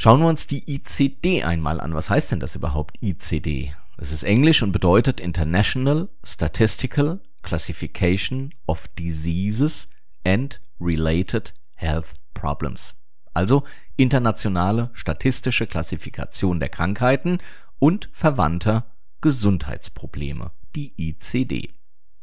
Schauen wir uns die ICD einmal an. Was heißt denn das überhaupt, ICD? Das ist Englisch und bedeutet International Statistical Classification of Diseases and Related Health Problems. Also internationale statistische Klassifikation der Krankheiten und verwandter Gesundheitsprobleme, die ICD.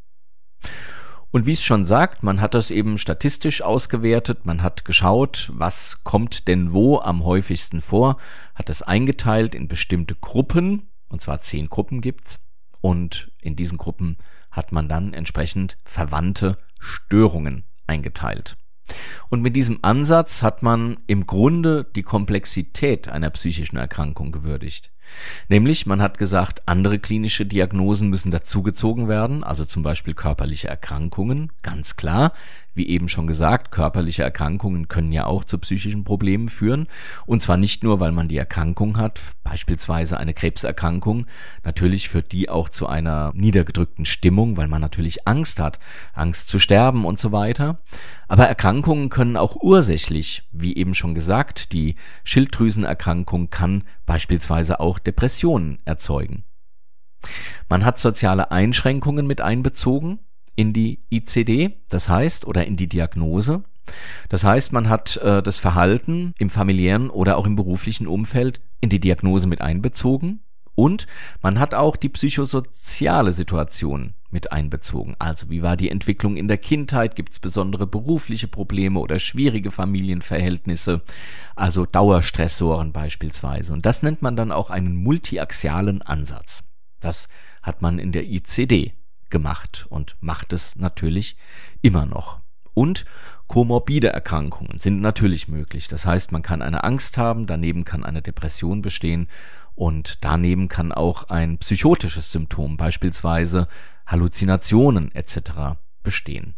Und wie es schon sagt, man hat das eben statistisch ausgewertet, man hat geschaut, was kommt denn wo am häufigsten vor, hat das eingeteilt in bestimmte Gruppen, und zwar 10 Gruppen gibt's, und in diesen Gruppen hat man dann entsprechend verwandte Störungen eingeteilt. Und mit diesem Ansatz hat man im Grunde die Komplexität einer psychischen Erkrankung gewürdigt. Nämlich, man hat gesagt, andere klinische Diagnosen müssen dazugezogen werden, also zum Beispiel körperliche Erkrankungen, ganz klar. Wie eben schon gesagt, körperliche Erkrankungen können ja auch zu psychischen Problemen führen. Und zwar nicht nur, weil man die Erkrankung hat, beispielsweise eine Krebserkrankung. Natürlich führt die auch zu einer niedergedrückten Stimmung, weil man natürlich Angst hat, Angst zu sterben und so weiter. Aber Erkrankungen können auch ursächlich, wie eben schon gesagt, die Schilddrüsenerkrankung kann beispielsweise auch Depressionen erzeugen. Man hat soziale Einschränkungen mit einbezogen in die ICD, das heißt, oder in die Diagnose. Das heißt, man hat das Verhalten im familiären oder auch im beruflichen Umfeld in die Diagnose mit einbezogen und man hat auch die psychosoziale Situation mit einbezogen. Also wie war die Entwicklung in der Kindheit, gibt es besondere berufliche Probleme oder schwierige Familienverhältnisse, also Dauerstressoren beispielsweise. Und das nennt man dann auch einen multiaxialen Ansatz. Das hat man in der ICD gemacht und macht es natürlich immer noch. Und komorbide Erkrankungen sind natürlich möglich. Das heißt, man kann eine Angst haben, daneben kann eine Depression bestehen und daneben kann auch ein psychotisches Symptom, beispielsweise Halluzinationen etc. bestehen.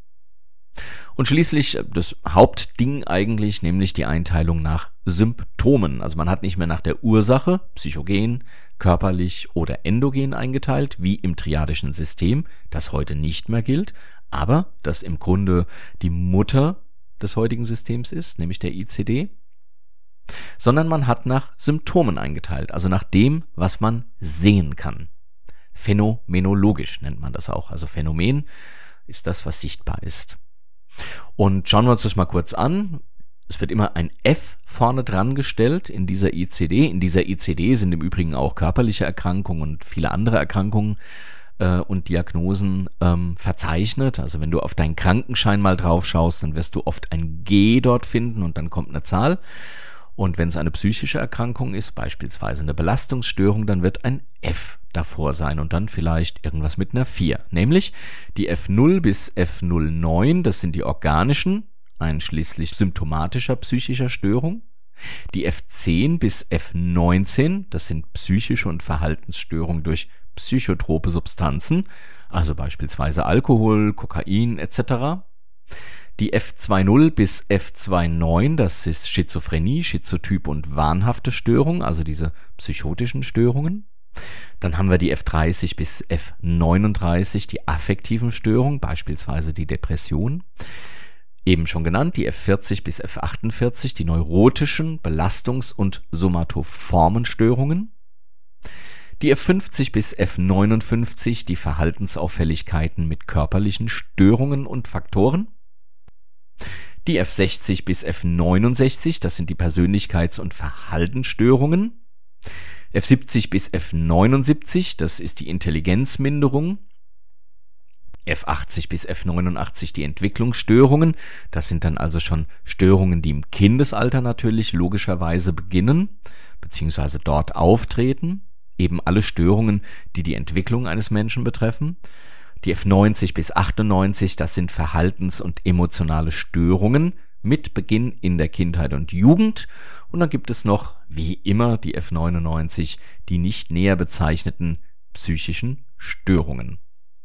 Und schließlich das Hauptding eigentlich, nämlich die Einteilung nach Symptomen. Also man hat nicht mehr nach der Ursache, psychogen, körperlich oder endogen eingeteilt, wie im triadischen System, das heute nicht mehr gilt, aber das im Grunde die Mutter des heutigen Systems ist, nämlich der ICD, sondern man hat nach Symptomen eingeteilt, also nach dem, was man sehen kann. Phänomenologisch nennt man das auch, also Phänomen ist das, was sichtbar ist. Und schauen wir uns das mal kurz an. Es wird immer ein F vorne dran gestellt in dieser ICD. In dieser ICD sind im Übrigen auch körperliche Erkrankungen und viele andere Erkrankungen und Diagnosen verzeichnet. Also wenn du auf deinen Krankenschein mal drauf schaust, dann wirst du oft ein G dort finden und dann kommt eine Zahl. Und wenn es eine psychische Erkrankung ist, beispielsweise eine Belastungsstörung, dann wird ein F davor sein und dann vielleicht irgendwas mit einer 4. Nämlich die F0 bis F09, das sind die organischen, einschließlich symptomatischer psychischer Störung. Die F10 bis F19, das sind psychische und Verhaltensstörungen durch psychotrope Substanzen, also beispielsweise Alkohol, Kokain etc. Die F20 bis F29, das ist Schizophrenie, Schizotyp und wahnhafte Störung, also diese psychotischen Störungen. Dann haben wir die F30 bis F39, die affektiven Störungen, beispielsweise die Depression. Eben schon genannt, die F40 bis F48, die neurotischen, Belastungs- und somatoformen Störungen. Die F50 bis F59, die Verhaltensauffälligkeiten mit körperlichen Störungen und Faktoren. Die F60 bis F69, das sind die Persönlichkeits- und Verhaltensstörungen. F70 bis F79, das ist die Intelligenzminderung. F80 bis F89 die Entwicklungsstörungen. Das sind dann also schon Störungen, die im Kindesalter natürlich logischerweise beginnen, beziehungsweise dort auftreten. Eben alle Störungen, die die Entwicklung eines Menschen betreffen. Die F90 bis 98, das sind Verhaltens- und emotionale Störungen mit Beginn in der Kindheit und Jugend. Und dann gibt es noch, wie immer, die F99, die nicht näher bezeichneten psychischen Störungen.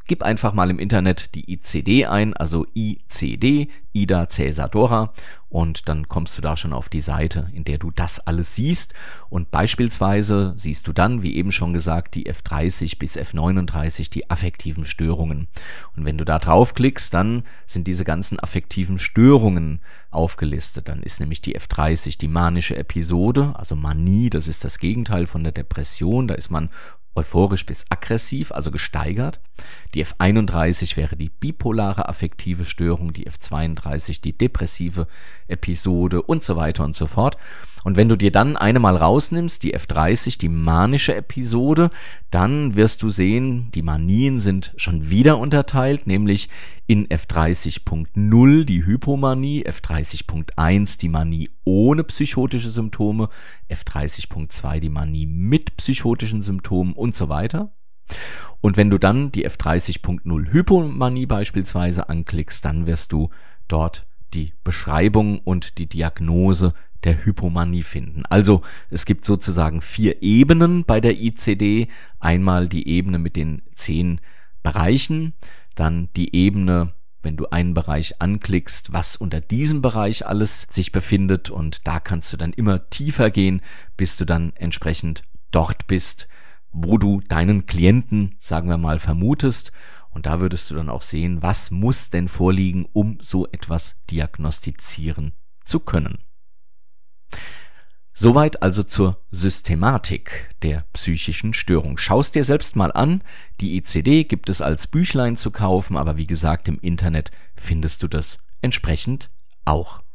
Gib einfach mal im Internet die ICD ein, also ICD, Ida Cäsar Dora, und dann kommst du da schon auf die Seite, in der du das alles siehst. Und beispielsweise siehst du dann, wie eben schon gesagt, die F30 bis F39, die affektiven Störungen. Und wenn du da draufklickst, dann sind diese ganzen affektiven Störungen aufgelistet. Dann ist nämlich die F30 die manische Episode, also Manie, das ist das Gegenteil von der Depression, da ist man euphorisch bis aggressiv, also gesteigert. Die F31 wäre die bipolare affektive Störung, die F32 die depressive Episode und so weiter und so fort. Und wenn du dir dann eine mal rausnimmst, die F30, die manische Episode, dann wirst du sehen, die Manien sind schon wieder unterteilt, nämlich in F30.0 die Hypomanie, F30.1 die Manie ohne psychotische Symptome, F30.2 die Manie mit psychotischen Symptomen und so weiter. Und wenn du dann die F30.0 Hypomanie beispielsweise anklickst, dann wirst du dort die Beschreibung und die Diagnose der Hypomanie finden. Also es gibt sozusagen 4 Ebenen bei der ICD. Einmal die Ebene mit den 10 Bereichen, dann die Ebene, wenn du einen Bereich anklickst, was unter diesem Bereich alles sich befindet, und da kannst du dann immer tiefer gehen, bis du dann entsprechend dort bist, wo du deinen Klienten, sagen wir mal, vermutest. Und da würdest du dann auch sehen, was muss denn vorliegen, um so etwas diagnostizieren zu können. Soweit also zur Systematik der psychischen Störung. Schau es dir selbst mal an. Die ICD gibt es als Büchlein zu kaufen, aber wie gesagt, im Internet findest du das entsprechend auch.